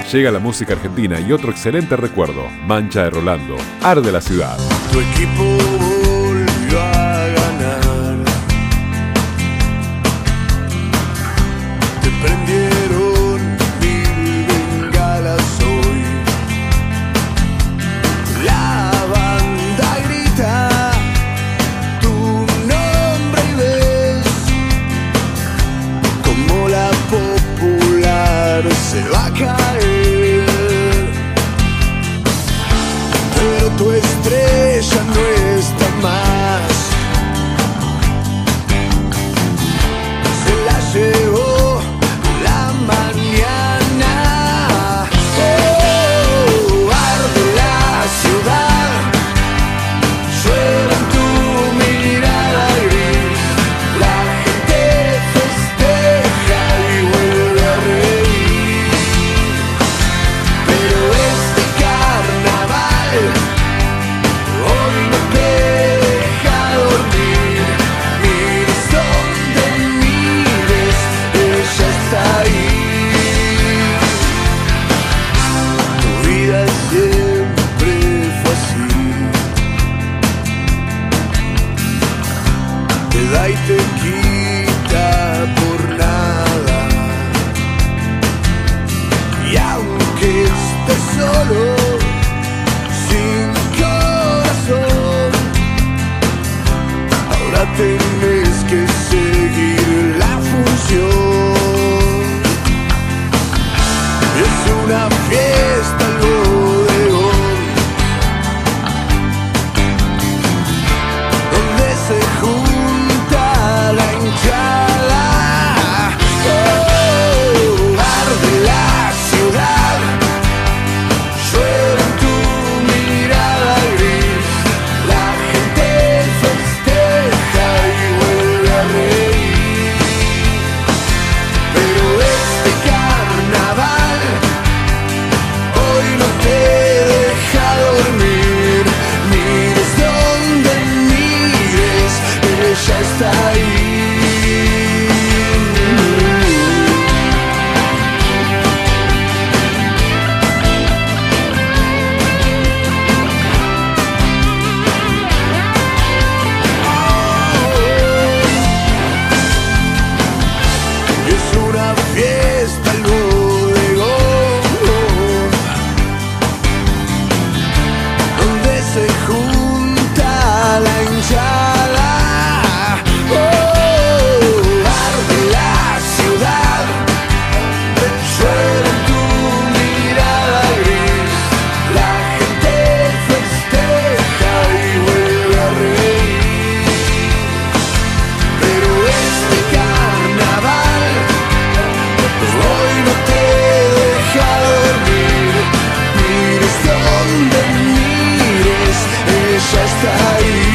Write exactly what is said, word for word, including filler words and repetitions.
Llega la música argentina y otro excelente recuerdo, Mancha de Rolando, Arde la ciudad. Tu equipo volvió a ganar. Te prendieron mil bengalas hoy. La banda grita tu nombre y ves como la popular se va a caer. Pero tu estrella no está más. Se la llevó la mañana. Oh, arde la ciudad. Llueve en tu mirada gris. La gente festeja y vuelve a reír. Pero este carnaval hoy no te deja dormir. Mires donde mires, ella está ahí. Tu vida siempre fue así. Te da y te quita por nada. Y aunque estés solo, sin corazón, ahora tenés que seguir la función. Es una fiesta el bodegón, donde se junta la hinchada. Oh, arde la ciudad. Llueve en tu mirada gris. La gente festeja y vuelve a reír. Pero este carnaval hoy no te deja dormir. Mires donde mires, ella está ahí. Es una fiesta el bodegón, donde se junta la hinchada. Oh, arde la ciudad. Llueve en tu mirada gris. La gente festeja y vuelve a reír. Pero este carnaval hoy no te deja dormir. Mires donde mires, ella está ahí.